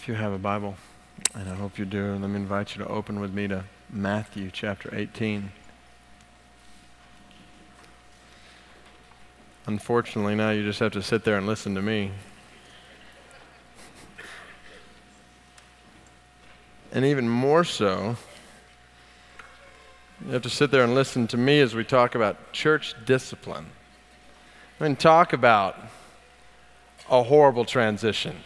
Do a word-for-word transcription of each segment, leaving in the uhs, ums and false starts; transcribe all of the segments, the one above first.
If you have a Bible, and I hope you do, let me invite you to open with me to Matthew chapter eighteen. Unfortunately, now you just have to sit there and listen to me. And even more so, you have to sit there and listen to me as we talk about church discipline. I mean, talk about a horrible transition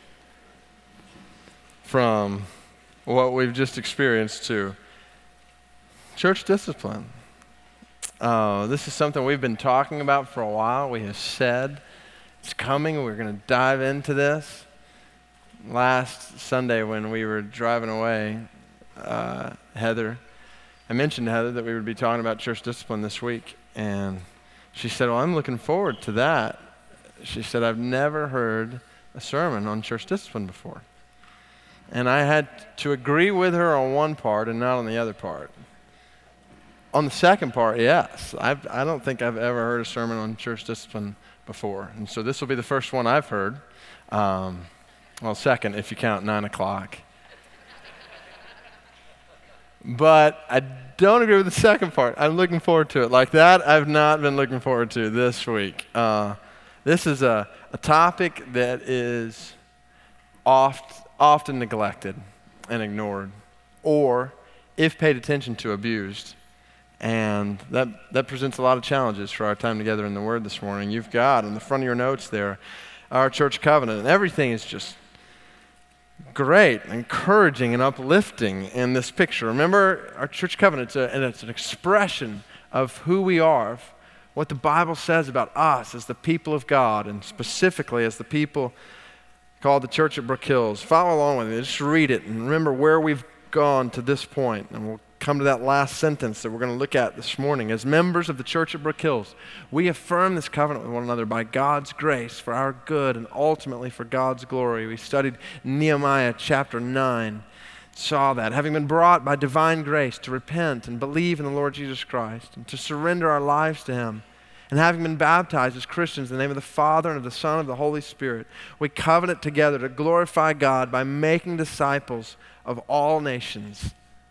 from what we've just experienced to church discipline. Uh, this is something we've been talking about for a while. We have said it's coming. We're going to dive into this. Last Sunday when we were driving away, uh, Heather, I mentioned to Heather that we would be talking about church discipline this week, and she said, well, I'm looking forward to that. She said, I've never heard a sermon on church discipline before. And I had to agree with her on one part and not on the other part. On the second part, yes. I've, I don't think I've ever heard a sermon on church discipline before. And so this will be the first one I've heard. Um, well, second, if you count nine o'clock. But I don't agree with the second part. I'm looking forward to it. Like that, I've not been looking forward to this week. Uh, this is a, a topic that is oft, often neglected and ignored, or, if paid attention to, abused. And that, that presents a lot of challenges for our time together in the Word this morning. You've got, in the front of your notes there, our church covenant. And everything is just great, encouraging, and uplifting in this picture. Remember, our church covenant, it's, a, and it's an expression of who we are, of what the Bible says about us as the people of God, and specifically as the people called the Church at Brook Hills. Follow along with me. Just read it and remember where we've gone to this point, and we'll come to that last sentence that we're going to look at this morning. As members of the Church at Brook Hills, we affirm this covenant with one another by God's grace for our good and ultimately for God's glory. We studied Nehemiah chapter nine, saw that, having been brought by divine grace to repent and believe in the Lord Jesus Christ and to surrender our lives to Him, and having been baptized as Christians in the name of the Father and of the Son and of the Holy Spirit, we covenant together to glorify God by making disciples of all nations.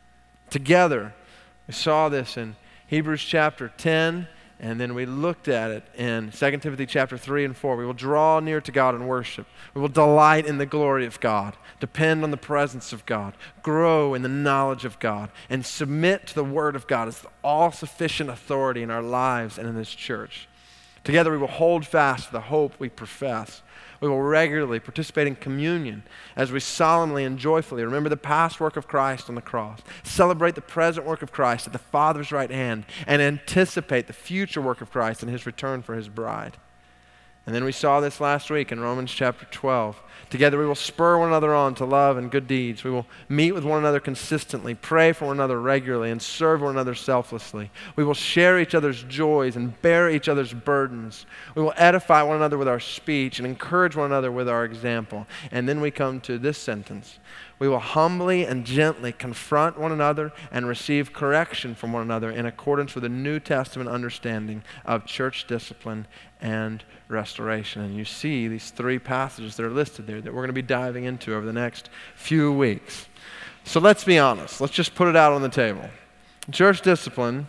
Together, we saw this in Hebrews chapter ten, and then we looked at it in Second Timothy chapter three and four. We will draw near to God in worship. We will delight in the glory of God, depend on the presence of God, grow in the knowledge of God, and submit to the Word of God as the all-sufficient authority in our lives and in this church. Together, we will hold fast to the hope we profess. We will regularly participate in communion as we solemnly and joyfully remember the past work of Christ on the cross, celebrate the present work of Christ at the Father's right hand, and anticipate the future work of Christ and His return for His bride. And then we saw this last week in Romans chapter twelve. Together we will spur one another on to love and good deeds. We will meet with one another consistently, pray for one another regularly, and serve one another selflessly. We will share each other's joys and bear each other's burdens. We will edify one another with our speech and encourage one another with our example. And then we come to this sentence. We will humbly and gently confront one another and receive correction from one another in accordance with the New Testament understanding of church discipline and restoration. And you see these three passages that are listed there that we're going to be diving into over the next few weeks. So let's be honest. Let's just put it out on the table. Church discipline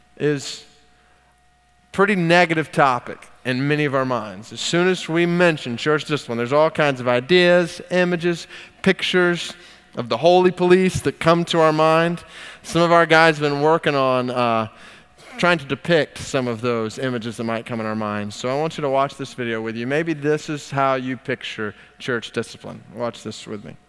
is a pretty negative topic in many of our minds. As soon as we mention church discipline, there's all kinds of ideas, images, pictures of the holy police that come to our mind. Some of our guys have been working on uh, trying to depict some of those images that might come in our minds. So I want you to watch this video with you. Maybe this is how you picture church discipline. Watch this with me.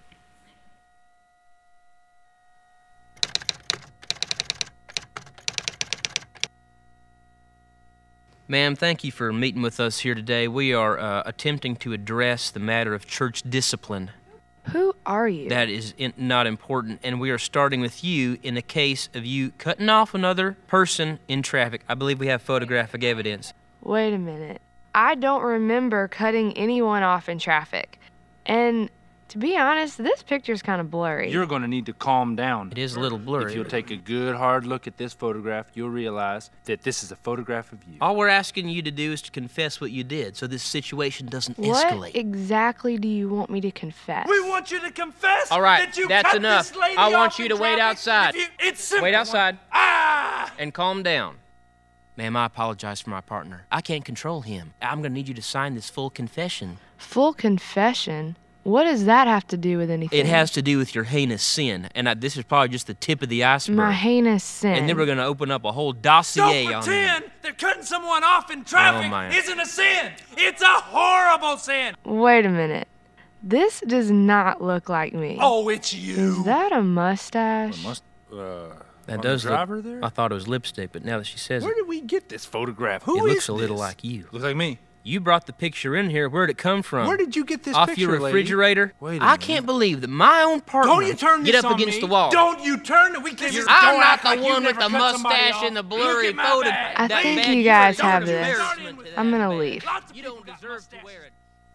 Ma'am, thank you for meeting with us here today. We are uh, attempting to address the matter of church discipline. Who are you? That is in, not important, and we are starting with you in the case of you cutting off another person in traffic. I believe we have photographic evidence. Wait a minute. I don't remember cutting anyone off in traffic. And To be honest, this picture's kind of blurry. You're going to need to calm down. It is a little blurry. If you'll take a good hard look at this photograph, you'll realize that this is a photograph of you. All we're asking you to do is to confess what you did so this situation doesn't What escalate. exactly do you want me to confess? We want you to confess All right, that you that's cut enough. this lady I want off you in to wait traffic. outside. If you- it's simple. Wait outside Ah! and calm down. Ma'am, I apologize for my partner. I can't control him. I'm going to need you to sign this full confession. Full confession? What does that have to do with anything? It has to do with your heinous sin, and I, this is probably just the tip of the iceberg. My heinous sin. And then we're going to open up a whole dossier Don't on pretend that cutting someone off in traffic Oh, my. isn't a sin. It's a horrible sin. Wait a minute. This does not look like me. Oh, it's you. Is that a mustache? Must, uh, That on does the driver look, there? I thought it was lipstick, but now that she says Where it, did we get this photograph? Who it is looks a little this? like you. Looks like me. You brought the picture in here. Where'd it come from? Where did you get this Off picture, your lady? refrigerator? Wait a I minute. can't believe that my own partner Don't you turn get this up on against me. the wall. Don't you turn it. We can't just I'm don't not act the like you've one with never the cut somebody mustache off. and the Look blurry at my photo. bag. I that think bag you are guys an have this. embarrassment to that I'm gonna bag. leave. Lots of You people don't got deserve to mustaches. wear it.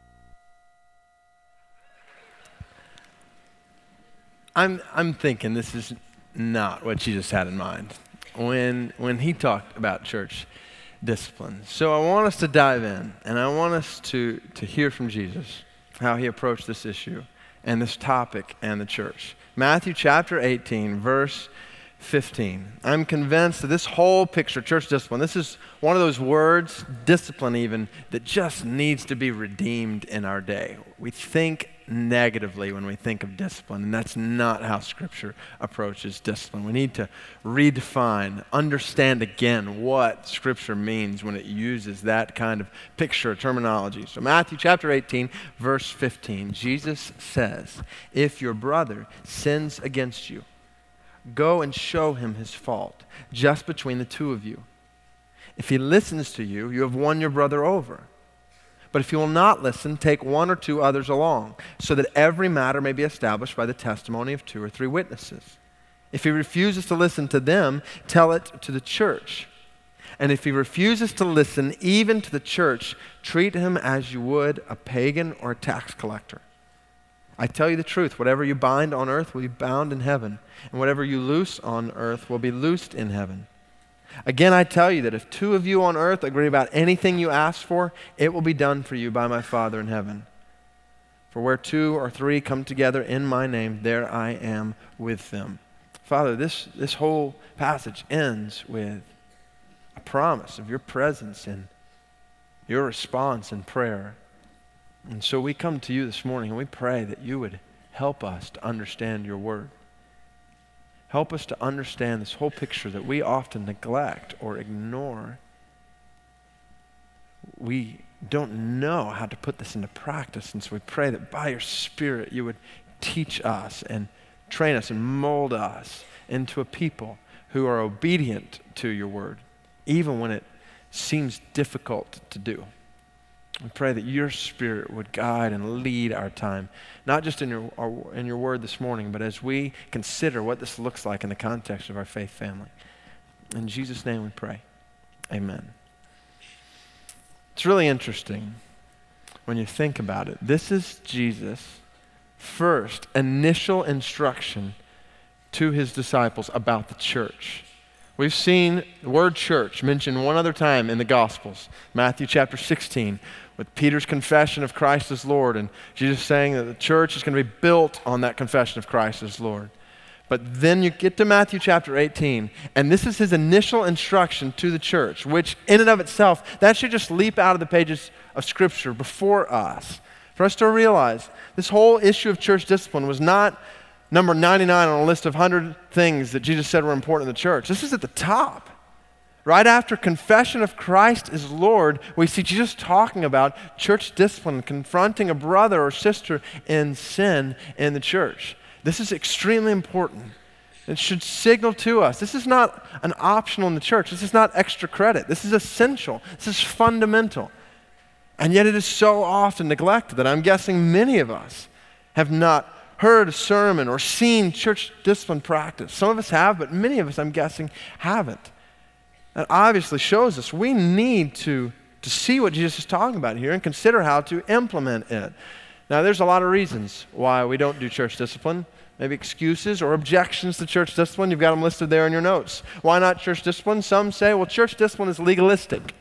I'm, I'm thinking this is not what Jesus had in mind when, when he talked about church discipline. So I want us to dive in, and I want us to, to hear from Jesus how he approached this issue and this topic and the church. Matthew chapter eighteen, verse fifteen. I'm convinced that this whole picture, church discipline, this is one of those words, discipline even, that just needs to be redeemed in our day. We think negatively when we think of discipline, and that's not how Scripture approaches discipline. We need to redefine, understand again what Scripture means when it uses that kind of picture terminology. So Matthew chapter eighteen, verse fifteen, Jesus says, "If your brother sins against you, go and show him his fault, just between the two of you. If he listens to you, you have won your brother over. But if he will not listen, take one or two others along, so that every matter may be established by the testimony of two or three witnesses. If he refuses to listen to them, tell it to the church. And if he refuses to listen even to the church, treat him as you would a pagan or a tax collector. I tell you the truth, whatever you bind on earth will be bound in heaven, and whatever you loose on earth will be loosed in heaven. Again, I tell you that if two of you on earth agree about anything you ask for, it will be done for you by my Father in heaven. For where two or three come together in my name, there I am with them." Father, this, this whole passage ends with a promise of your presence and your response in prayer. And so we come to you this morning and we pray that you would help us to understand your word. Help us to understand this whole picture that we often neglect or ignore. We don't know how to put this into practice, and so we pray that by your Spirit you would teach us and train us and mold us into a people who are obedient to your word, even when it seems difficult to do. We pray that your Spirit would guide and lead our time, not just in your, our, in your word this morning, but as we consider what this looks like in the context of our faith family. In Jesus' name we pray. Amen. It's really interesting when you think about it. This is Jesus' first initial instruction to his disciples about the church. We've seen the word church mentioned one other time in the Gospels, Matthew chapter sixteen, with Peter's confession of Christ as Lord, and Jesus saying that the church is going to be built on that confession of Christ as Lord. But then you get to Matthew chapter eighteen, and this is his initial instruction to the church, which in and of itself, that should just leap out of the pages of Scripture before us. For us to realize this whole issue of church discipline was not number ninety-nine on a list of one hundred things that Jesus said were important in the church. This is at the top. Right after confession of Christ as Lord, we see Jesus talking about church discipline, confronting a brother or sister in sin in the church. This is extremely important. It should signal to us, this is not an optional in the church. This is not extra credit. This is essential. This is fundamental. And yet it is so often neglected that I'm guessing many of us have not heard a sermon or seen church discipline practice. Some of us have, but many of us, I'm guessing, haven't. That obviously shows us we need to, to see what Jesus is talking about here and consider how to implement it. Now, there's a lot of reasons why we don't do church discipline. Maybe excuses or objections to church discipline. You've got them listed there in your notes. Why not church discipline? Some say, well, church discipline is legalistic.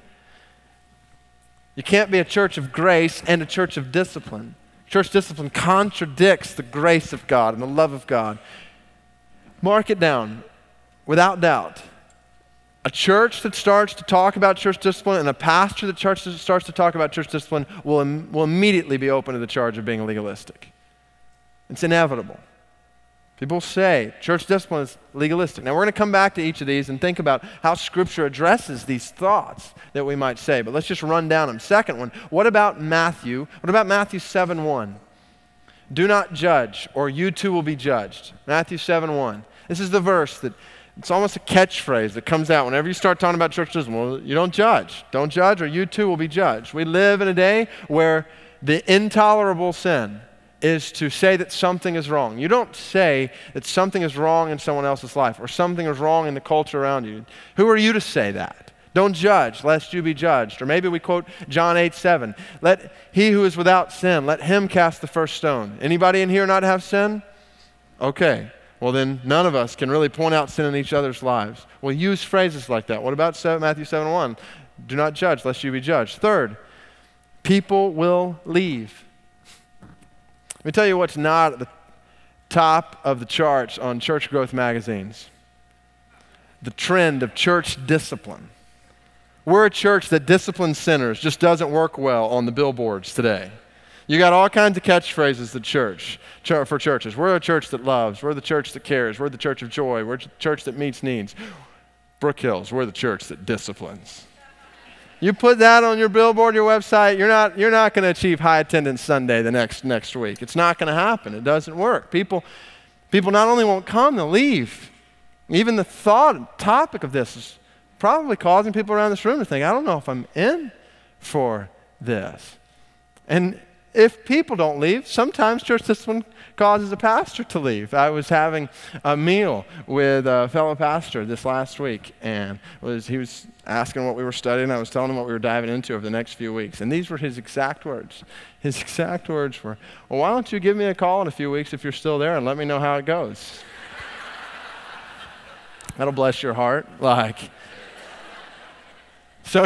You can't be a church of grace and a church of discipline. Church discipline contradicts the grace of God and the love of God. Mark it down, without doubt. A church that starts to talk about church discipline and a pastor that starts to, starts to talk about church discipline will, im- will immediately be open to the charge of being legalistic. It's inevitable. People say church discipline is legalistic. Now, we're going to come back to each of these and think about how Scripture addresses these thoughts that we might say. But let's just run down them. Second one, what about Matthew? What about Matthew seven one? Do not judge, or you too will be judged. Matthew seven one. This is the verse that it's almost a catchphrase that comes out whenever you start talking about church discipline. Well, you don't judge. Don't judge, or you too will be judged. We live in a day where the intolerable sin is to say that something is wrong. You don't say that something is wrong in someone else's life or something is wrong in the culture around you. Who are you to say that? Don't judge, lest you be judged. Or maybe we quote John eight seven. Let he who is without sin, let him cast the first stone. Anybody in here not have sin? Okay. Well, then none of us can really point out sin in each other's lives. We'll use phrases like that. What about Matthew seven one? Do not judge, lest you be judged. Third, people will leave. Let me tell you what's not at the top of the charts on church growth magazines. The trend of church discipline. We're a church that disciplines sinners, just doesn't work well on the billboards today. You got all kinds of catchphrases at church, for churches. We're a church that loves. We're the church that cares. We're the church of joy. We're the church that meets needs. Brook Hills, we're the church that disciplines. You put that on your billboard, your website, you're not, you're not going to achieve high attendance Sunday the next, next week. It's not going to happen. It doesn't work. People, people not only won't come, they'll leave. Even the thought, topic of this is probably causing people around this room to think, I don't know if I'm in for this. And if people don't leave, sometimes church discipline causes a pastor to leave. I was having a meal with a fellow pastor this last week, and was he was asking what we were studying. I was telling him what we were diving into over the next few weeks, and these were his exact words. His exact words were, well, why don't you give me a call in a few weeks if you're still there and let me know how it goes. That'll bless your heart. Like, so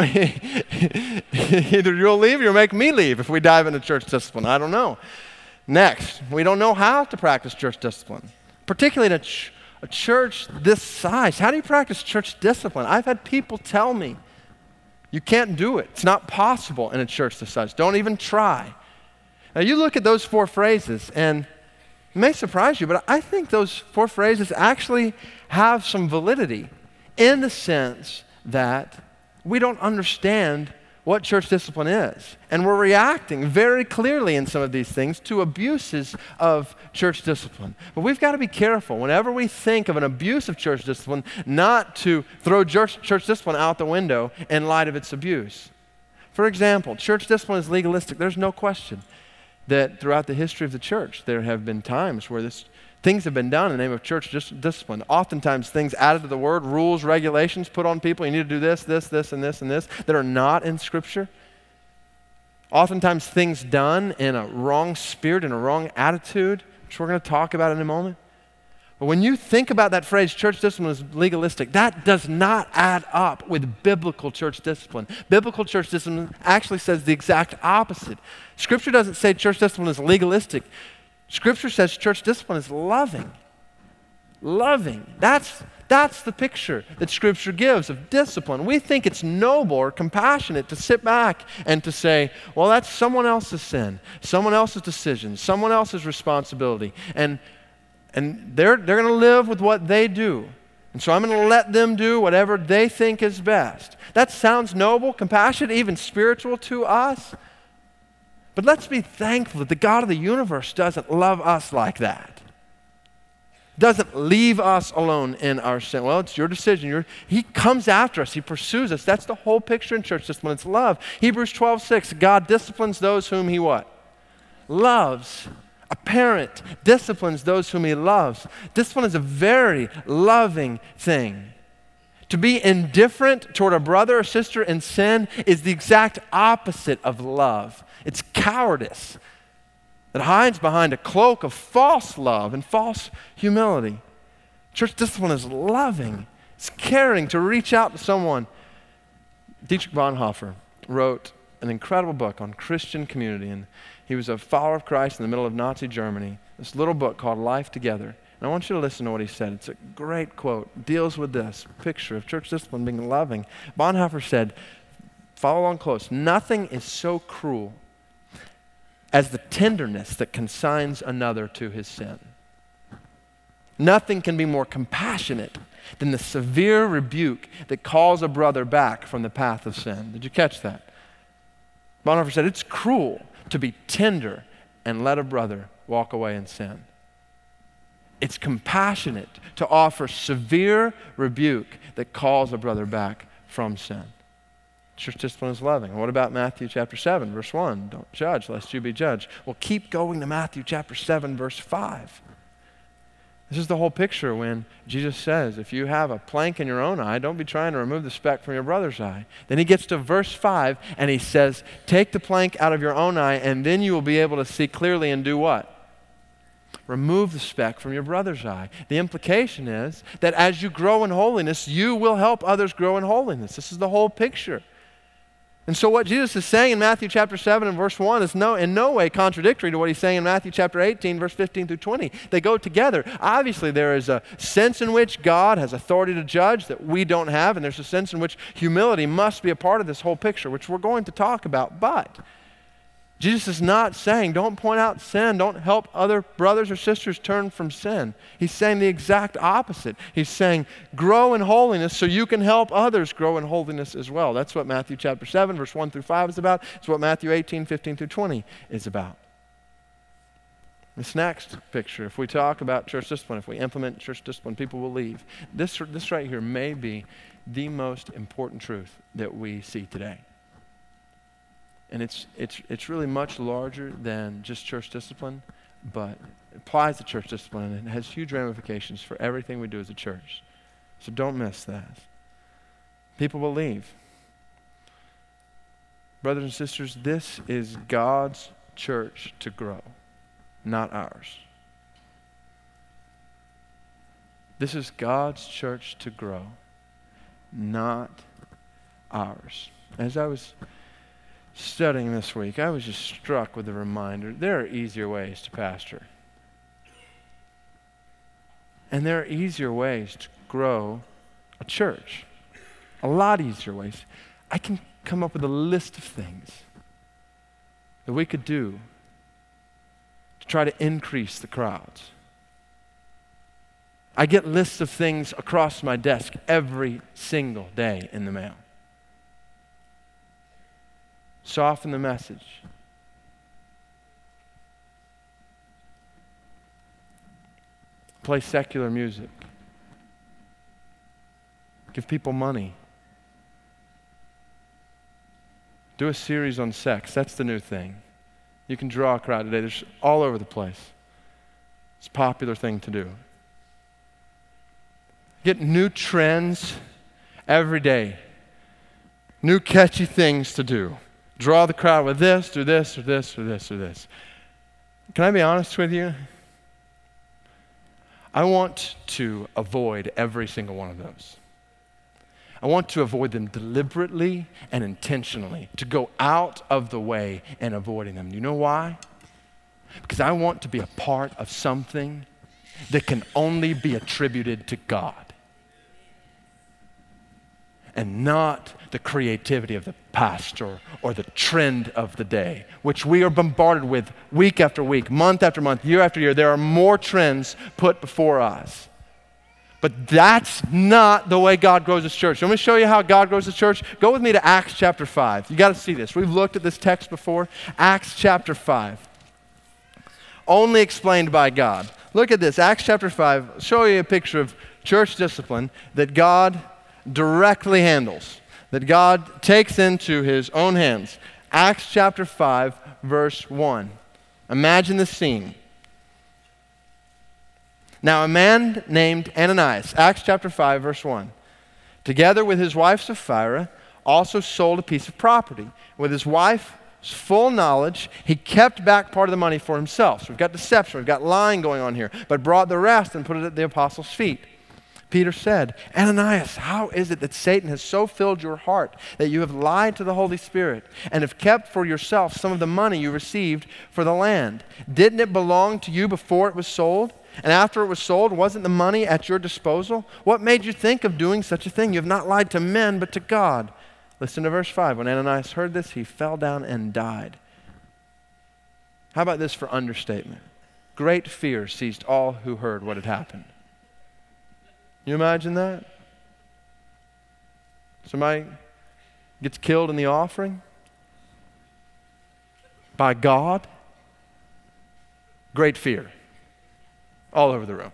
either you'll leave or you'll make me leave if we dive into church discipline. I don't know. Next, we don't know how to practice church discipline, particularly in a, ch- a church this size. How do you practice church discipline? I've had people tell me, you can't do it. It's not possible in a church this size. Don't even try. Now, you look at those four phrases, and it may surprise you, but I think those four phrases actually have some validity in the sense that we don't understand what church discipline is. And we're reacting very clearly in some of these things to abuses of church discipline. But we've got to be careful whenever we think of an abuse of church discipline, not to throw church, church discipline out the window in light of its abuse. For example, church discipline is legalistic. There's no question that throughout the history of the church, there have been times where this things have been done in the name of church dis- discipline. Oftentimes things added to the word, rules, regulations put on people. You need to do this, this, this, and this, and this that are not in Scripture. Oftentimes things done in a wrong spirit and a wrong attitude, which we're going to talk about in a moment. But when you think about that phrase, church discipline is legalistic, that does not add up with biblical church discipline. Biblical church discipline actually says the exact opposite. Scripture doesn't say church discipline is legalistic. Scripture says church discipline is loving. Loving. That's, that's the picture that Scripture gives of discipline. We think it's noble or compassionate to sit back and to say, well, that's someone else's sin, someone else's decision, someone else's responsibility. And, and they're, they're going to live with what they do. And so I'm going to let them do whatever they think is best. That sounds noble, compassionate, even spiritual to us. But let's be thankful that the God of the universe doesn't love us like that. Doesn't leave us alone in our sin. Well, it's your decision. You're, he comes after us. He pursues us. That's the whole picture in church discipline. It's love. Hebrews twelve six, God disciplines those whom he what? Loves. A parent disciplines those whom he loves. Discipline is a very loving thing. To be indifferent toward a brother or sister in sin is the exact opposite of love. It's cowardice. that hides behind a cloak of false love and false humility. Church discipline is loving. It's caring to reach out to someone. Dietrich Bonhoeffer wrote an incredible book on Christian community, and he was a follower of Christ in the middle of Nazi Germany. This little book called Life Together. And I want you to listen to what he said. It's a great quote. It deals with this picture of church discipline being loving. Bonhoeffer said, follow along close, nothing is so cruel as the tenderness that consigns another to his sin. Nothing can be more compassionate than the severe rebuke that calls a brother back from the path of sin. Did you catch that? Bonhoeffer said, it's cruel to be tender and let a brother walk away in sin. It's compassionate to offer severe rebuke that calls a brother back from sin. Church discipline is loving. What about Matthew chapter seven, verse one? Don't judge lest you be judged. Well, keep going to Matthew chapter seven, verse five. This is the whole picture when Jesus says, if you have a plank in your own eye, don't be trying to remove the speck from your brother's eye. Then he gets to verse five and he says, take the plank out of your own eye and then you will be able to see clearly and do what? Remove the speck from your brother's eye. The implication is that as you grow in holiness, you will help others grow in holiness. This is the whole picture. And so what Jesus is saying in Matthew chapter seven and verse one is no, in no way contradictory to what he's saying in Matthew chapter eighteen, verse fifteen through twenty. They go together. Obviously, there is a sense in which God has authority to judge that we don't have, and there's a sense in which humility must be a part of this whole picture, which we're going to talk about. But Jesus is not saying, don't point out sin, don't help other brothers or sisters turn from sin. He's saying the exact opposite. He's saying, grow in holiness so you can help others grow in holiness as well. That's what Matthew chapter seven, verse one through five is about. It's what Matthew eighteen, fifteen through twenty is about. This next picture, if we talk about church discipline, if we implement church discipline, people will leave. This, this right here may be the most important truth that we see today. And it's, it's, it's really much larger than just church discipline, but it applies to church discipline and it has huge ramifications for everything we do as a church. So don't miss that. People will leave. Brothers and sisters, this is God's church to grow, not ours. This is God's church to grow, not ours. As I was studying this week, I was just struck with the reminder there are easier ways to pastor. And there are easier ways to grow a church. A lot easier ways. I can come up with a list of things that we could do to try to increase the crowds. I get lists of things across my desk every single day in the mail. Soften the message. Play secular music. Give people money. Do a series on sex. That's the new thing. You can draw a crowd today. There's all over the place. It's a popular thing to do. Get new trends every day. New catchy things to do. Draw the crowd with this, do this, or this, or this, or this. Can I be honest with you? I want to avoid every single one of those. I want to avoid them deliberately and intentionally, to go out of the way in avoiding them. You know why? Because I want to be a part of something that can only be attributed to God and not the creativity of the pastor or the trend of the day, which we are bombarded with week after week, month after month, year after year. There are more trends put before us. But that's not the way God grows His church. Let me show you how God grows His church. Go with me to Acts chapter five. You got to see this. We've looked at this text before. Acts chapter five. Only explained by God. Look at this. Acts chapter five. I'll show you a picture of church discipline that God directly handles, that God takes into His own hands. Acts chapter five, verse one. Imagine the scene. Now a man named Ananias, Acts chapter five, verse one, together with his wife Sapphira, also sold a piece of property. With his wife full knowledge. He kept back part of the money for himself. So we've got deception, we've got lying going on here, but brought the rest and put it at the apostles' feet. Peter said, Ananias, how is it that Satan has so filled your heart that you have lied to the Holy Spirit and have kept for yourself some of the money you received for the land? Didn't it belong to you before it was sold? And after it was sold, wasn't the money at your disposal? What made you think of doing such a thing? You have not lied to men, but to God. Listen to verse five. When Ananias heard this, he fell down and died. How about this for understatement? Great fear seized all who heard what had happened. You imagine that? Somebody gets killed in the offering by God. Great fear all over the room.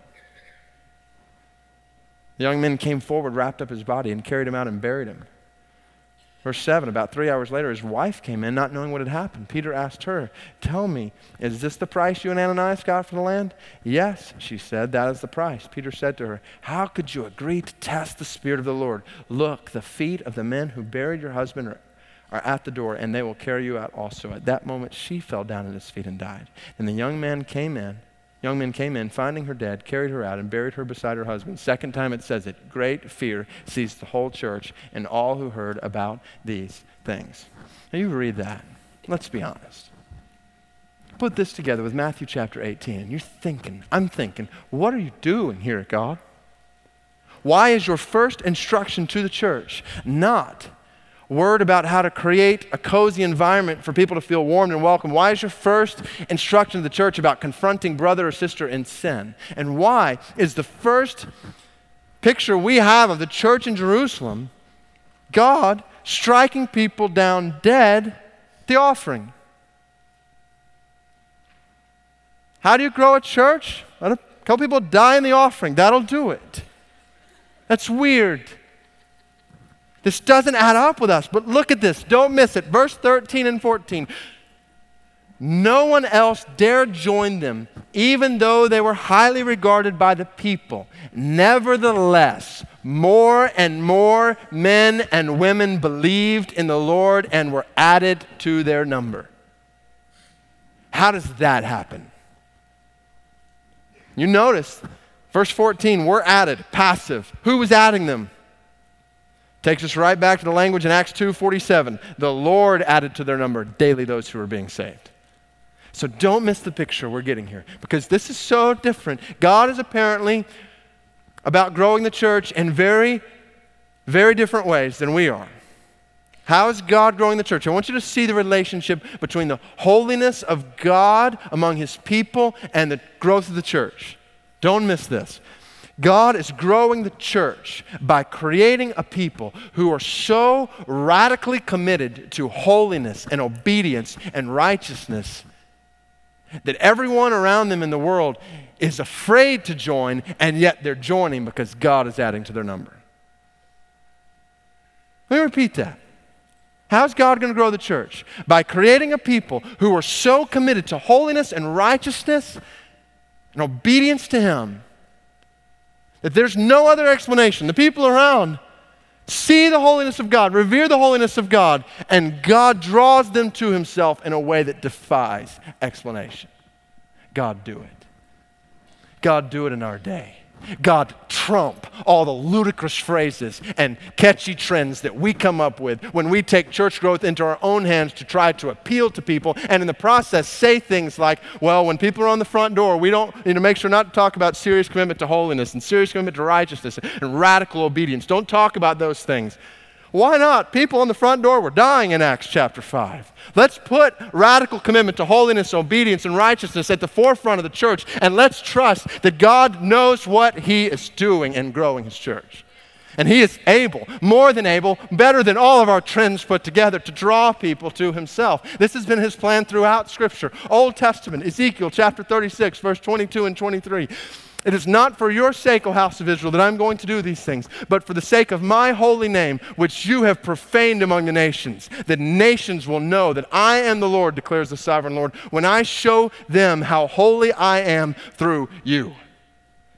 The young men came forward, wrapped up his body, and carried him out and buried him. Verse seven, about three hours later, his wife came in, not knowing what had happened. Peter asked her, tell me, is this the price you and Ananias got for the land? Yes, she said, that is the price. Peter said to her, how could you agree to test the Spirit of the Lord? Look, the feet of the men who buried your husband are, are at the door, and they will carry you out also. At that moment, she fell down at his feet and died. And the young man came in, Young men came in, finding her dead, carried her out, and buried her beside her husband. Second time it says it. Great fear seized the whole church and all who heard about these things. Now you read that. Let's be honest. Put this together with Matthew chapter eighteen, and you're thinking, I'm thinking, what are you doing here, God? Why is your first instruction to the church not word about how to create a cozy environment for people to feel warmed and welcome? Why is your first instruction to the church about confronting brother or sister in sin? And why is the first picture we have of the church in Jerusalem God striking people down dead at the offering? How do you grow a church? Let a couple people die in the offering. That'll do it. That's weird. This doesn't add up with us, but look at this. Don't miss it. Verse thirteen and fourteen. No one else dared join them, even though they were highly regarded by the people. Nevertheless, more and more men and women believed in the Lord and were added to their number. How does that happen? You notice, verse fourteen, we're added, passive. Who was adding them? Takes us right back to the language in Acts two forty-seven. The Lord added to their number daily those who were being saved. So don't miss the picture we're getting here, because this is so different. God is apparently about growing the church in very, very different ways than we are. How is God growing the church? I want you to see the relationship between the holiness of God among his people and the growth of the church. Don't miss this. God is growing the church by creating a people who are so radically committed to holiness and obedience and righteousness that everyone around them in the world is afraid to join, and yet they're joining because God is adding to their number. Let me repeat that. How's God going to grow the church? By creating a people who are so committed to holiness and righteousness and obedience to him that there's no other explanation. The people around see the holiness of God, revere the holiness of God, and God draws them to himself in a way that defies explanation. God, do it. God, do it in our day. God, trump all the ludicrous phrases and catchy trends that we come up with when we take church growth into our own hands to try to appeal to people, and in the process say things like, well, when people are on the front door, we don't need to make sure not to talk about serious commitment to holiness and serious commitment to righteousness and radical obedience. Don't talk about those things. Why not? People on the front door were dying in Acts chapter five. Let's put radical commitment to holiness, obedience, and righteousness at the forefront of the church, and let's trust that God knows what he is doing in growing his church. And he is able, more than able, better than all of our trends put together, to draw people to himself. This has been his plan throughout Scripture. Old Testament, Ezekiel chapter thirty-six, verse twenty-two and twenty-three. It is not for your sake, O house of Israel, that I'm going to do these things, but for the sake of my holy name, which you have profaned among the nations. The nations will know that I am the Lord, declares the sovereign Lord, when I show them how holy I am through you.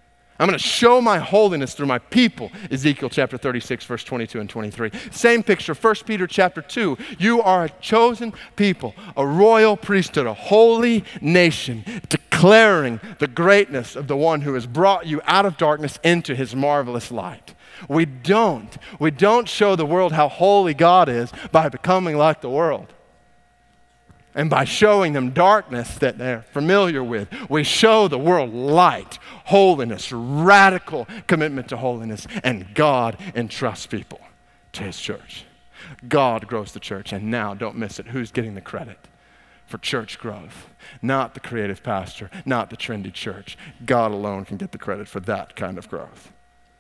I'm going to show my holiness through my people. Ezekiel chapter thirty-six, verse twenty-two and twenty-three. Same picture, First Peter chapter two. You are a chosen people, a royal priesthood, a holy nation, declaring the greatness of the one who has brought you out of darkness into his marvelous light. We don't. We don't show the world how holy God is by becoming like the world. And by showing them darkness that they're familiar with, we show the world light, holiness, radical commitment to holiness, and God entrusts people to his church. God grows the church, and now, don't miss it, who's getting the credit for church growth? Not the creative pastor, not the trendy church. God alone can get the credit for that kind of growth.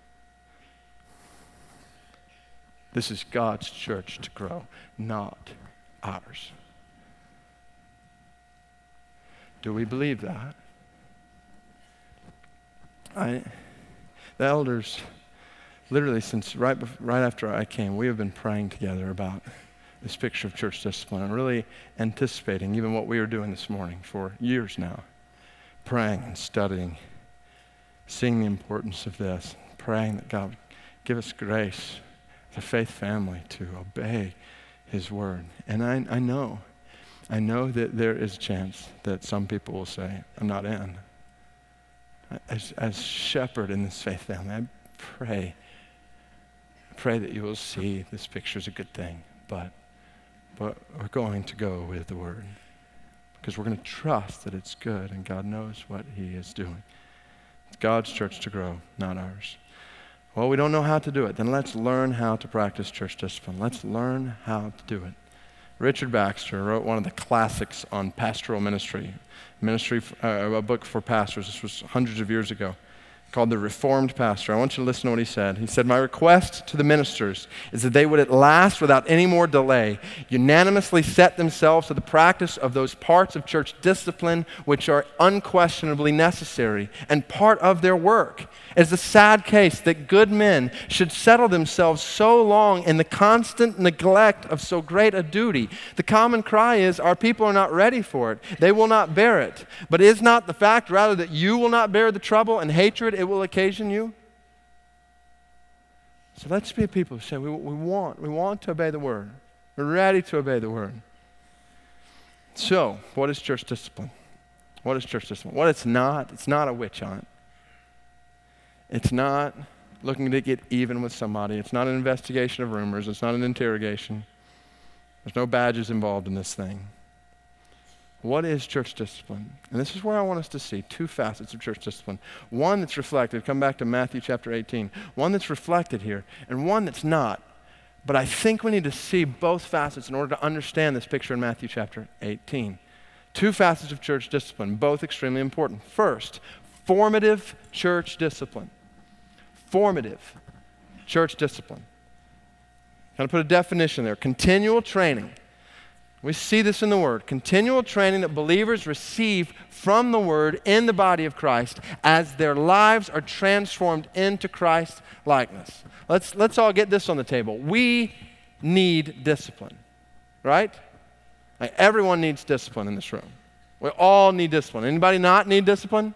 This is God's church to grow, not ours. Do we believe that? I, the elders, literally since right, bef- right after I came, we have been praying together about this picture of church discipline and really anticipating even what we are doing this morning for years now. Praying and studying, seeing the importance of this, praying that God would give us grace, the faith family, to obey his word. And I, I know I know that there is a chance that some people will say, I'm not in. As, as shepherd in this faith family, I pray, I pray that you will see this picture is a good thing, but, but we're going to go with the word because we're going to trust that it's good and God knows what he is doing. It's God's church to grow, not ours. Well, we don't know how to do it. Then let's learn how to practice church discipline. Let's learn how to do it. Richard Baxter wrote one of the classics on pastoral ministry, ministry, uh, a book for pastors. This was hundreds of years ago, called The Reformed Pastor. I want you to listen to what he said. He said, my request to the ministers is that they would at last, without any more delay, unanimously set themselves to the practice of those parts of church discipline which are unquestionably necessary and part of their work. It is a sad case that good men should settle themselves so long in the constant neglect of so great a duty. The common cry is, our people are not ready for it. They will not bear it. But is not the fact rather that you will not bear the trouble and hatred it will occasion you? So let's be a people who say, we, we want, we want to obey the word. We're ready to obey the word. So, what is church discipline? What is church discipline? What it's not, it's not a witch hunt. It's not looking to get even with somebody. It's not an investigation of rumors. It's not an interrogation. There's no badges involved in this thing. What is church discipline? And this is where I want us to see two facets of church discipline. One that's reflected, come back to Matthew chapter eighteen, one that's reflected here, and one that's not. But I think we need to see both facets in order to understand this picture in Matthew chapter eighteen. Two facets of church discipline, both extremely important. First, formative church discipline. Formative church discipline. Kind of put a definition there. Continual training. We see this in the Word. Continual training that believers receive from the Word in the body of Christ as their lives are transformed into Christ's likeness. Let's, let's all get this on the table. We need discipline, right? Like everyone needs discipline in this room. We all need discipline. Anybody not need discipline?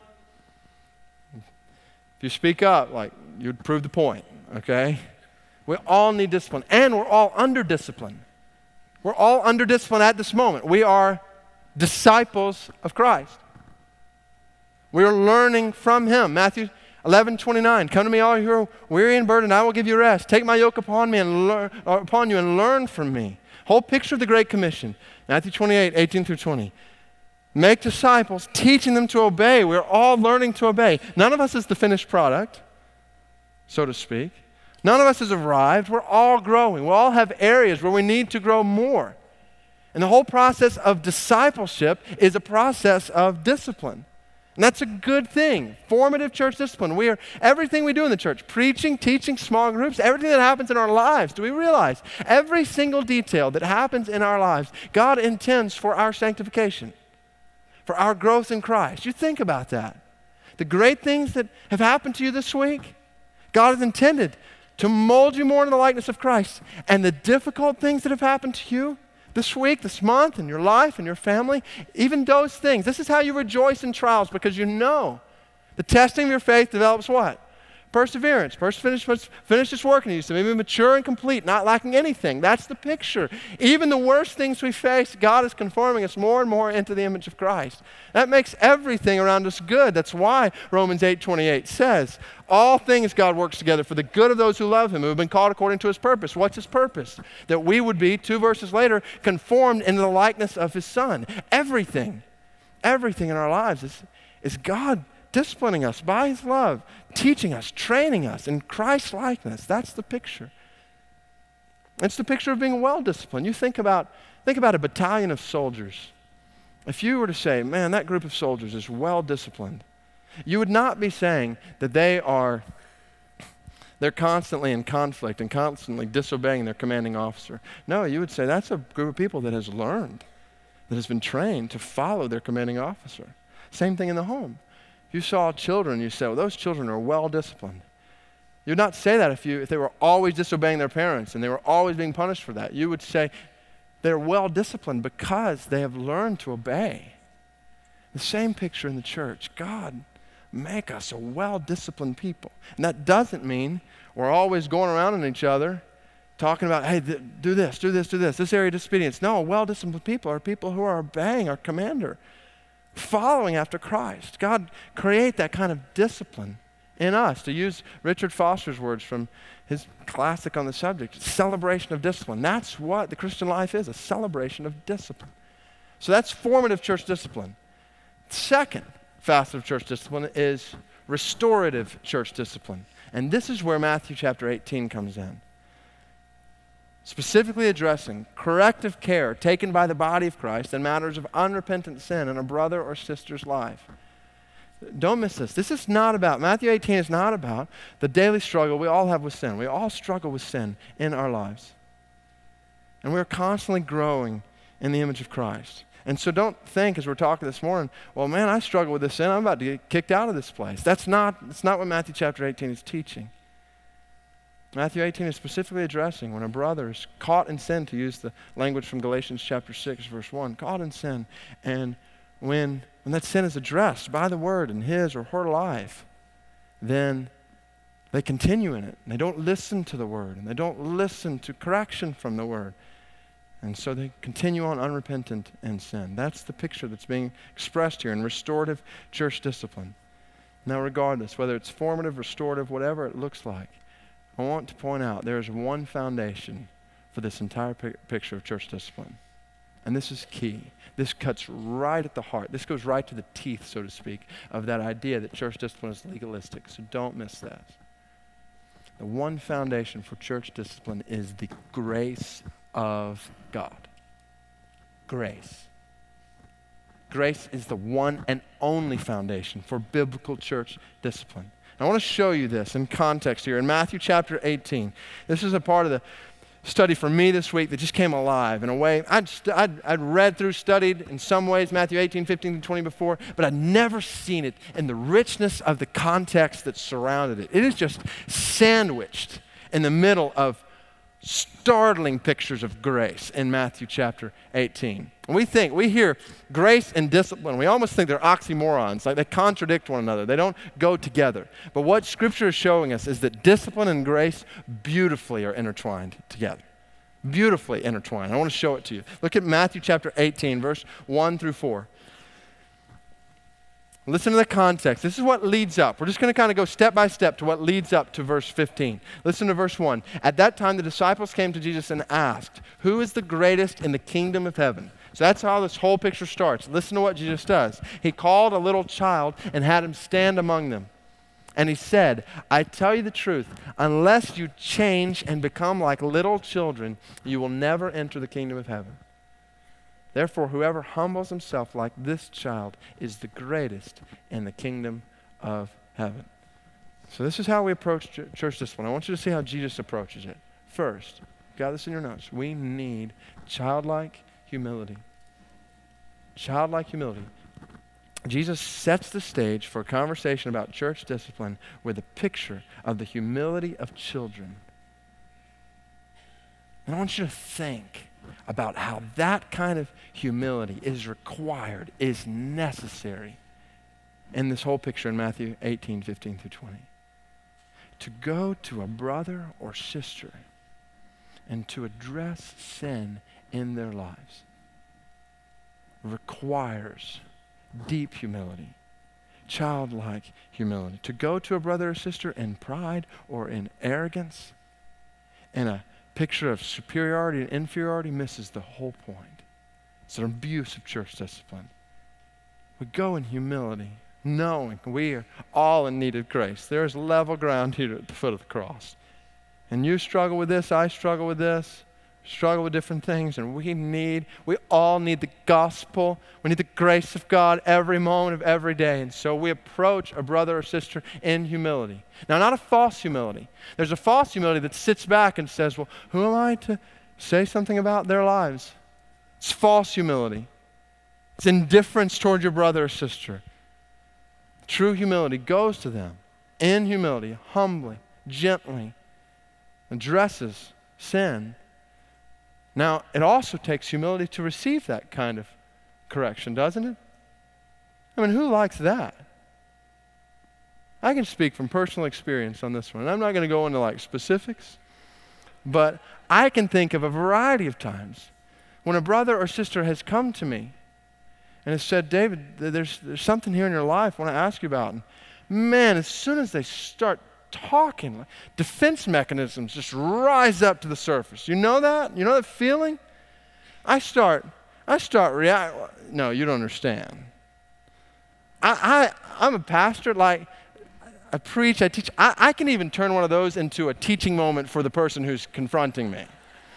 If you speak up, like, you'd prove the point, okay? We all need discipline, and we're all under discipline. We're all under discipline at this moment. We are disciples of Christ. We are learning from him. Matthew eleven twenty-nine. Come to me, all who are weary and burdened, I will give you rest. Take my yoke upon me and learn upon you and learn from me. Whole picture of the Great Commission. Matthew twenty-eight, eighteen through twenty. Make disciples, teaching them to obey. We're all learning to obey. None of us is the finished product, so to speak. None of us has arrived. We're all growing. We all have areas where we need to grow more. And the whole process of discipleship is a process of discipline. And that's a good thing. Formative church discipline. We are, everything we do in the church, preaching, teaching, small groups, everything that happens in our lives, do we realize? Every single detail that happens in our lives, God intends for our sanctification, for our growth in Christ. You think about that. The great things that have happened to you this week, God has intended to mold you more into the likeness of Christ. And the difficult things that have happened to you this week, this month, in your life, in your family, even those things, this is how you rejoice in trials, because you know The testing of your faith develops what? Perseverance. Perseverance must finish its work in you, so maybe mature and complete, not lacking anything. That's the picture. Even the worst things we face, God is conforming us more and more into the image of Christ. That makes everything around us good. That's why Romans eight twenty-eight says, all things God works together for the good of those who love him, who have been called according to his purpose. What's his purpose? That we would be, two verses later, conformed into the likeness of his Son. Everything, everything in our lives is, is God disciplining us by his love, teaching us, training us in Christ's likeness. That's the picture. It's the picture of being well-disciplined. You think about, think about a battalion of soldiers. If you were to say, man, that group of soldiers is well-disciplined, you would not be saying that they are, they're constantly in conflict and constantly disobeying their commanding officer. No, you would say that's a group of people that has learned, that has been trained to follow their commanding officer. Same thing in the home. If you saw children, you say, well, those children are well-disciplined. You would not say that if, you, if they were always disobeying their parents and they were always being punished for that. You would say they're well-disciplined because they have learned to obey. The same picture in the church. God, make us a well-disciplined people. And that doesn't mean we're always going around on each other talking about, hey, th- do this, do this, do this, this area of disobedience. No, well-disciplined people are people who are obeying our commander, following after Christ. God, create that kind of discipline in us. To use Richard Foster's words from his classic on the subject, celebration of discipline. That's what the Christian life is, a celebration of discipline. So that's formative church discipline. Second facet of church discipline is restorative church discipline. And this is where Matthew chapter eighteen comes in. Specifically addressing corrective care taken by the body of Christ in matters of unrepentant sin in a brother or sister's life. Don't miss this. This is not about, Matthew eighteen is not about the daily struggle we all have with sin. We all struggle with sin in our lives. And we're constantly growing in the image of Christ. And so don't think, as we're talking this morning, well, man, I struggle with this sin. I'm about to get kicked out of this place. That's not, that's not what Matthew chapter eighteen is teaching. Matthew eighteen is specifically addressing when a brother is caught in sin, to use the language from Galatians chapter six, verse one, caught in sin, and when, when that sin is addressed by the word in his or her life, then they continue in it. And they don't listen to the word, and they don't listen to correction from the word. And so they continue on unrepentant in sin. That's the picture that's being expressed here in restorative church discipline. Now, regardless, whether it's formative, restorative, whatever it looks like, I want to point out there is one foundation for this entire pic- picture of church discipline. And this is key. This cuts right at the heart. This goes right to the teeth, so to speak, of that idea that church discipline is legalistic. So don't miss that. The one foundation for church discipline is the grace of God. Grace. Grace is the one and only foundation for biblical church discipline. I want to show you this in context here. In Matthew chapter eighteen, this is a part of the study for me this week that just came alive in a way. I'd, st- I'd, I'd read through, studied in some ways Matthew eighteen, fifteen, and twenty before, but I'd never seen it in the richness of the context that surrounded it. It is just sandwiched in the middle of startling pictures of grace in Matthew chapter eighteen. And we think, we hear grace and discipline, we almost think they're oxymorons, like they contradict one another. They don't go together. But what Scripture is showing us is that discipline and grace beautifully are intertwined together. Beautifully intertwined. I want to show it to you. Look at Matthew chapter eighteen, verse one through four. Listen to the context. This is what leads up. We're just going to kind of go step by step to what leads up to verse fifteen. Listen to verse one. At that time, the disciples came to Jesus and asked, "Who is the greatest in the kingdom of heaven?" So that's how this whole picture starts. Listen to what Jesus does. He called a little child and had him stand among them. And he said, "I tell you the truth, unless you change and become like little children, you will never enter the kingdom of heaven. Therefore, whoever humbles himself like this child is the greatest in the kingdom of heaven." So this is how we approach ch- church discipline. I want you to see how Jesus approaches it. First, got this in your notes, we need childlike humility. Childlike humility. Jesus sets the stage for a conversation about church discipline with a picture of the humility of children. And I want you to think about how that kind of humility is required, is necessary in this whole picture in Matthew eighteen, fifteen through twenty. To go to a brother or sister and to address sin in their lives requires deep humility, childlike humility. To go to a brother or sister in pride or in arrogance, in a picture of superiority and inferiority, misses the whole point. It's an abuse of church discipline. We go in humility, knowing we are all in need of grace. There is level ground here at the foot of the cross. And you struggle with this, I struggle with this, struggle with different things, and we need, we all need the gospel. We need the grace of God every moment of every day. And so we approach a brother or sister in humility. Now, not a false humility. There's a false humility that sits back and says, well, who am I to say something about their lives? It's false humility. It's indifference toward your brother or sister. True humility goes to them in humility, humbly, gently, addresses sin. Now, it also takes humility to receive that kind of correction, doesn't it? I mean, who likes that? I can speak from personal experience on this one. And I'm not going to go into like specifics, but I can think of a variety of times when a brother or sister has come to me and has said, David, there's, there's something here in your life I want to ask you about. And man, as soon as they start talking, defense mechanisms just rise up to the surface. You know that? You know that feeling? I start, I start react. No, you don't understand. I, I, I'm a pastor. Like, I preach, I teach. I, I can even turn one of those into a teaching moment for the person who's confronting me.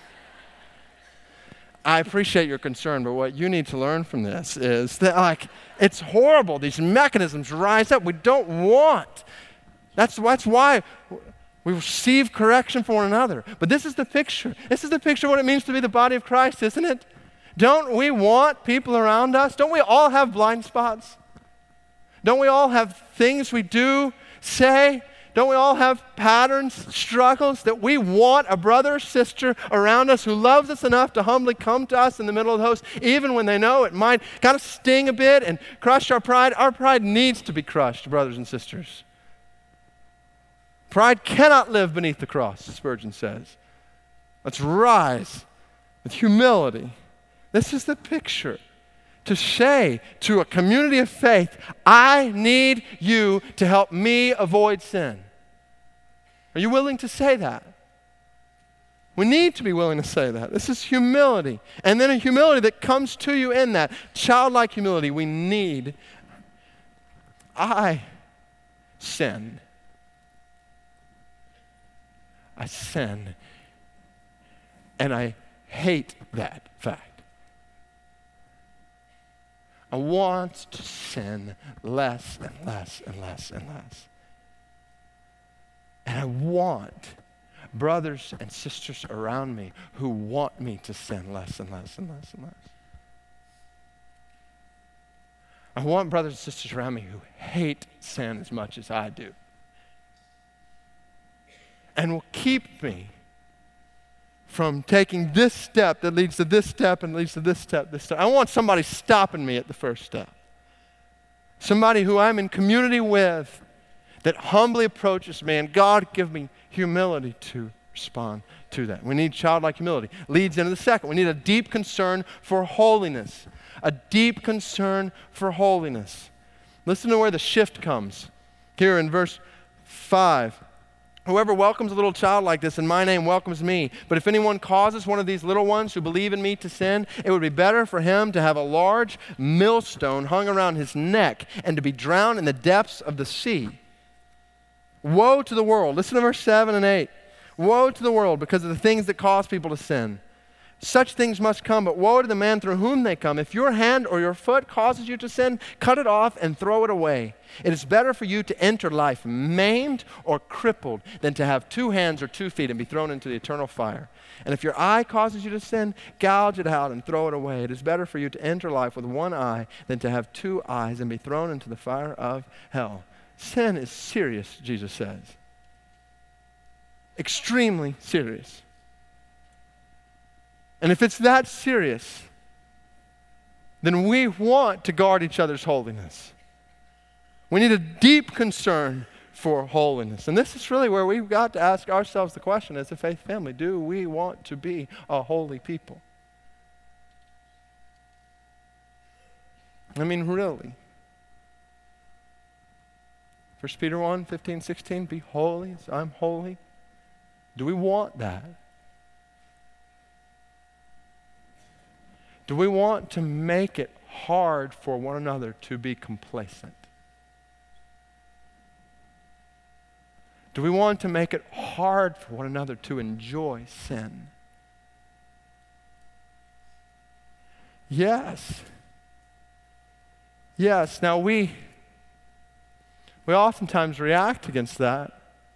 I appreciate your concern, but what you need to learn from this is that, like, it's horrible. These mechanisms rise up. We don't want. That's, that's why we receive correction from one another. But this is the picture. This is the picture of what it means to be the body of Christ, isn't it? Don't we want people around us? Don't we all have blind spots? Don't we all have things we do, say? Don't we all have patterns, struggles that we want a brother or sister around us who loves us enough to humbly come to us in the middle of the host, even when they know it might kind of sting a bit and crush our pride? Our pride needs to be crushed, brothers and sisters. Pride cannot live beneath the cross, Spurgeon says. Let's rise with humility. This is the picture. To say to a community of faith, I need you to help me avoid sin. Are you willing to say that? We need to be willing to say that. This is humility. And then a humility that comes to you in that. Childlike humility we need. I sin. I sin. And I hate that fact. I want to sin less and less and less and less. And I want brothers and sisters around me who want me to sin less and less and less and less. I want brothers and sisters around me who hate sin as much as I do. And will keep me from taking this step that leads to this step and leads to this step, this step. I want somebody stopping me at the first step. Somebody who I'm in community with that humbly approaches me, and God give me humility to respond to that. We need childlike humility. Leads into the second. We need a deep concern for holiness. A deep concern for holiness. Listen to where the shift comes. Here in verse five. Whoever welcomes a little child like this in my name welcomes me. But if anyone causes one of these little ones who believe in me to sin, it would be better for him to have a large millstone hung around his neck and to be drowned in the depths of the sea. Woe to the world. Listen to verse seven and eight. Woe to the world because of the things that cause people to sin. Such things must come, but woe to the man through whom they come. If your hand or your foot causes you to sin, cut it off and throw it away. It is better for you to enter life maimed or crippled than to have two hands or two feet and be thrown into the eternal fire. And if your eye causes you to sin, gouge it out and throw it away. It is better for you to enter life with one eye than to have two eyes and be thrown into the fire of hell. Sin is serious, Jesus says. Extremely serious. And if it's that serious, then we want to guard each other's holiness. We need a deep concern for holiness. And this is really where we've got to ask ourselves the question as a faith family, do we want to be a holy people? I mean, really. First Peter one, fifteen, sixteen, be holy as I'm holy. Do we want that? Do we want to make it hard for one another to be complacent? Do we want to make it hard for one another to enjoy sin? Yes. Yes. Now we we oftentimes react against that.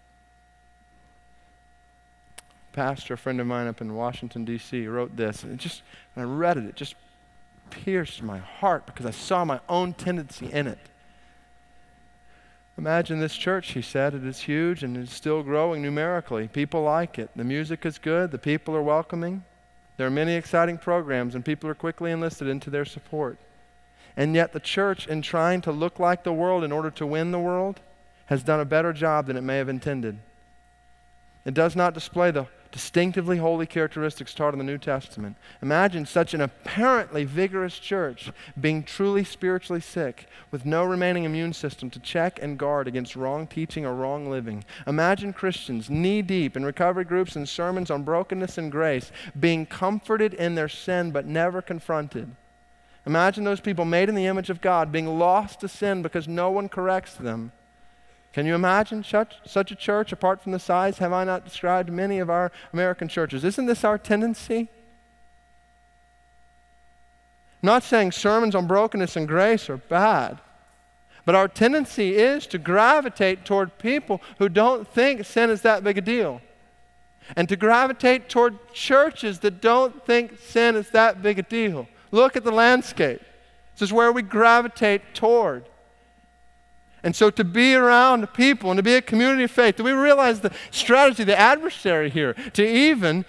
A pastor, a friend of mine up in Washington, D C, wrote this, and it just, when I read it, it just pierced my heart because I saw my own tendency in it. Imagine this church, he said. It is huge and it's still growing numerically. People like it. The music is good. The people are welcoming. There are many exciting programs and people are quickly enlisted into their support. And yet the church, in trying to look like the world in order to win the world, has done a better job than it may have intended. It does not display the distinctively holy characteristics taught in the New Testament. Imagine such an apparently vigorous church being truly spiritually sick with no remaining immune system to check and guard against wrong teaching or wrong living. Imagine Christians knee-deep in recovery groups and sermons on brokenness and grace being comforted in their sin but never confronted. Imagine those people made in the image of God being lost to sin because no one corrects them. Can you imagine such, such a church apart from the size? Have I not described many of our American churches? Isn't this our tendency? I'm not saying sermons on brokenness and grace are bad, but our tendency is to gravitate toward people who don't think sin is that big a deal, and to gravitate toward churches that don't think sin is that big a deal. Look at the landscape. This is where we gravitate toward. And so to be around people and to be a community of faith, do we realize the strategy, the adversary here, to even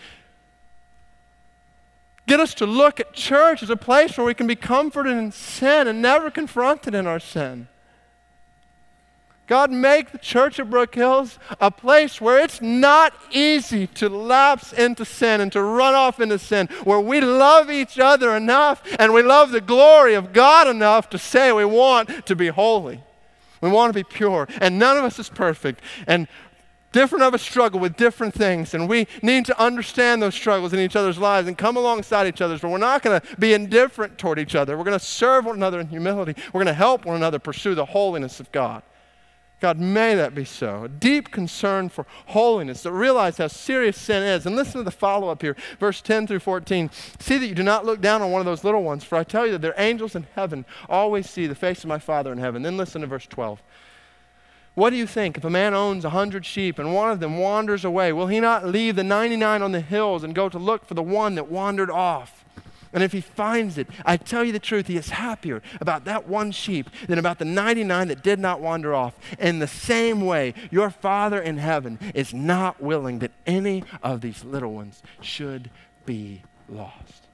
get us to look at church as a place where we can be comforted in sin and never confronted in our sin? God, make the church of Brook Hills a place where it's not easy to lapse into sin and to run off into sin, where we love each other enough and we love the glory of God enough to say we want to be holy. We want to be pure, and none of us is perfect, and different of us struggle with different things, and we need to understand those struggles in each other's lives and come alongside each other, but we're not going to be indifferent toward each other. We're going to serve one another in humility. We're going to help one another pursue the holiness of God. God, may that be so. A deep concern for holiness, that realize how serious sin is. And listen to the follow-up here, verse ten through fourteen. See that you do not look down on one of those little ones, for I tell you that their angels in heaven always see the face of my Father in heaven. Then listen to verse twelve. What do you think? If a man owns a hundred sheep and one of them wanders away, will he not leave the ninety-nine on the hills and go to look for the one that wandered off? And if he finds it, I tell you the truth, he is happier about that one sheep than about the ninety-nine that did not wander off. In the same way, your Father in heaven is not willing that any of these little ones should be lost.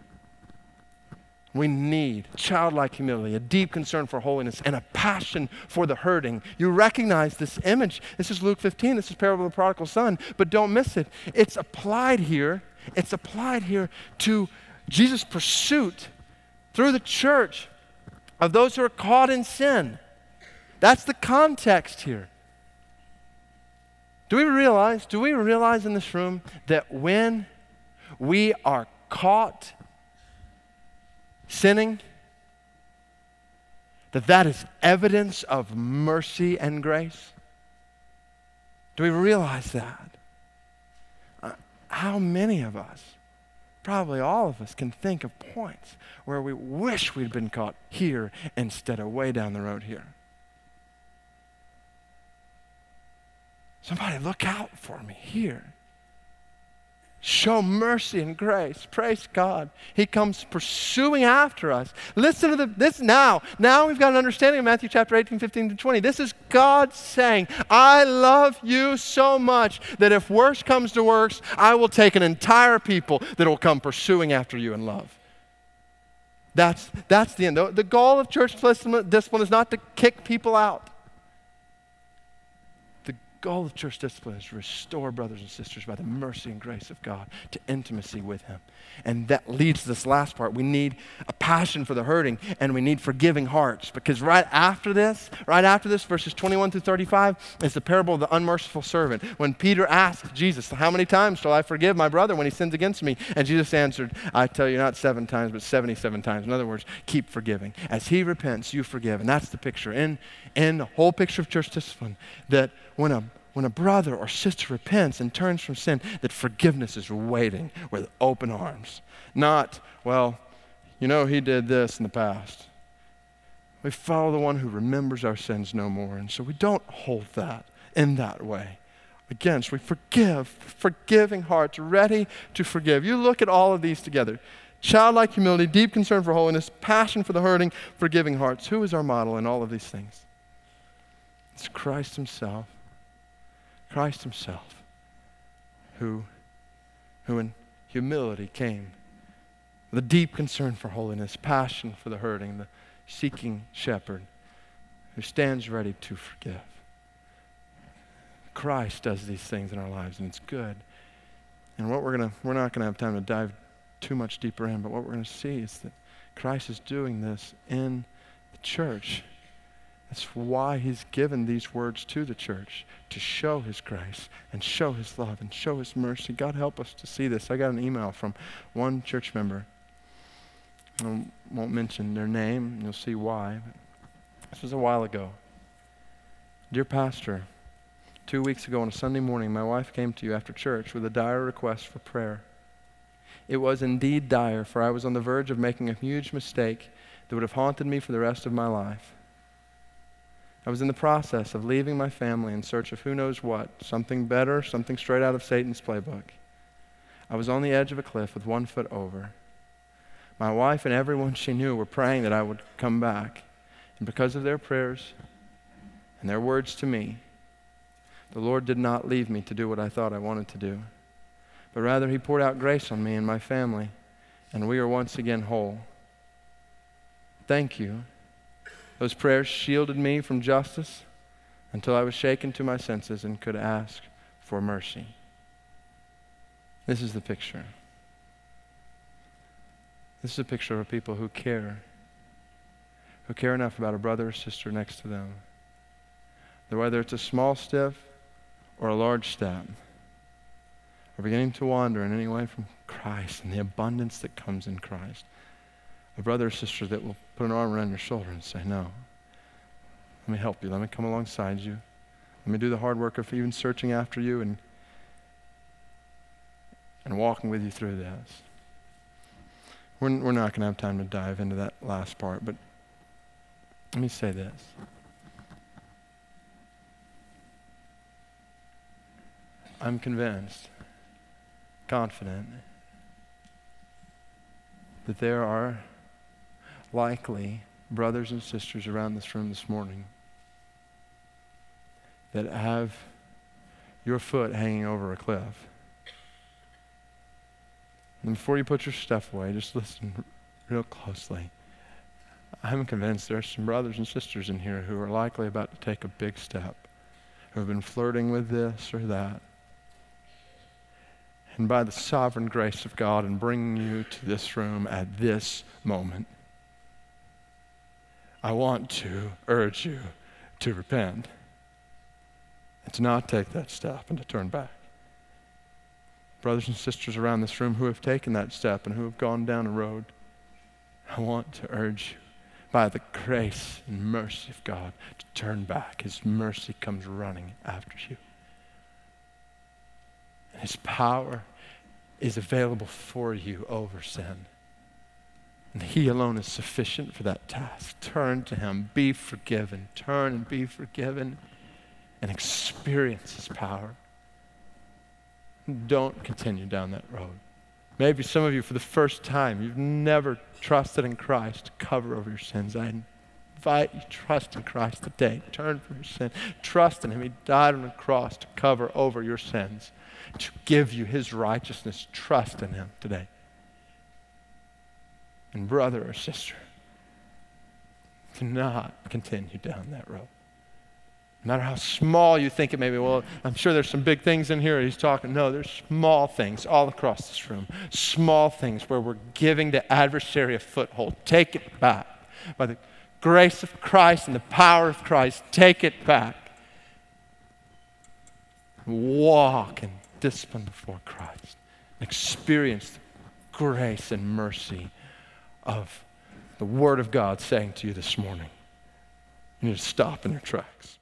We need childlike humility, a deep concern for holiness, and a passion for the hurting. You recognize this image. This is Luke fifteen. This is parable of the prodigal son. But don't miss it. It's applied here. It's applied here to Jesus' pursuit through the church of those who are caught in sin. That's the context here. Do we realize, do we realize in this room that when we are caught sinning, that that is evidence of mercy and grace? Do we realize that? Uh, how many of us, probably all of us, can think of points where we wish we'd been caught here instead of way down the road here? Somebody look out for me here. Show mercy and grace. Praise God. He comes pursuing after us. Listen to the, this now. Now we've got an understanding of Matthew chapter eighteen, fifteen to twenty. This is God saying, I love you so much that if worse comes to worse, I will take an entire people that will come pursuing after you in love. That's, that's the end. The, the goal of church discipline, discipline is not to kick people out. The goal of church discipline is to restore brothers and sisters by the mercy and grace of God to intimacy with him. And that leads to this last part. We need a passion for the hurting, and we need forgiving hearts. Because right after this, right after this, verses twenty-one through thirty-five, is the parable of the unmerciful servant. When Peter asked Jesus, how many times shall I forgive my brother when he sins against me? And Jesus answered, I tell you, not seven times, but seventy-seven times. In other words, keep forgiving. As he repents, you forgive. And that's the picture in, in the whole picture of church discipline, that when a When a brother or sister repents and turns from sin, that forgiveness is waiting with open arms. Not, well, you know, he did this in the past. We follow the one who remembers our sins no more. And so we don't hold that in that way. Again, so we forgive, forgiving hearts, ready to forgive. You look at all of these together. Childlike humility, deep concern for holiness, passion for the hurting, forgiving hearts. Who is our model in all of these things? It's Christ himself. Christ himself, who, who in humility came with a deep concern for holiness, passion for the hurting, the seeking shepherd who stands ready to forgive. Christ does these things in our lives, and it's good. And what we're gonna, we're not gonna have time to dive too much deeper in, but what we're gonna see is that Christ is doing this in the church. That's why he's given these words to the church, to show his grace and show his love and show his mercy. God help us to see this. I got an email from one church member. I won't mention their name, and you'll see why. This was a while ago. Dear Pastor, two weeks ago on a Sunday morning, my wife came to you after church with a dire request for prayer. It was indeed dire, for I was on the verge of making a huge mistake that would have haunted me for the rest of my life. I was in the process of leaving my family in search of who knows what, something better, something straight out of Satan's playbook. I was on the edge of a cliff with one foot over. My wife and everyone she knew were praying that I would come back. And because of their prayers and their words to me, the Lord did not leave me to do what I thought I wanted to do, but rather he poured out grace on me and my family, and we are once again whole. Thank you. Those prayers shielded me from justice until I was shaken to my senses and could ask for mercy. This is the picture. This is a picture of people who care, who care enough about a brother or sister next to them, that whether it's a small step or a large step, are beginning to wander in any way from Christ and the abundance that comes in Christ. A brother or sister that will put an arm around your shoulder and say, no, let me help you. Let me come alongside you. Let me do the hard work of even searching after you and, and walking with you through this. We're, we're not going to have time to dive into that last part, but let me say this. I'm convinced, confident, that there are likely brothers and sisters around this room this morning that have your foot hanging over a cliff. And before you put your stuff away, just listen real closely. I'm convinced there are some brothers and sisters in here who are likely about to take a big step, who have been flirting with this or that. And by the sovereign grace of God in bringing you to this room at this moment, I want to urge you to repent and to not take that step and to turn back. Brothers and sisters around this room who have taken that step and who have gone down a road, I want to urge you by the grace and mercy of God to turn back. His mercy comes running after you. And his power is available for you over sin. And he alone is sufficient for that task. Turn to him, be forgiven. Turn and be forgiven and experience his power. Don't continue down that road. Maybe some of you, for the first time, you've never trusted in Christ to cover over your sins. I invite you to trust in Christ today. Turn from your sin. Trust in him. He died on the cross to cover over your sins, to give you his righteousness. Trust in him today. And brother or sister, do not continue down that road. No matter how small you think it may be. Well, I'm sure there's some big things in here he's talking. No, there's small things all across this room. Small things where we're giving the adversary a foothold. Take it back. By the grace of Christ and the power of Christ, take it back. Walk in discipline before Christ. Experience the grace and mercy of the Word of God saying to you this morning, you need to stop in your tracks.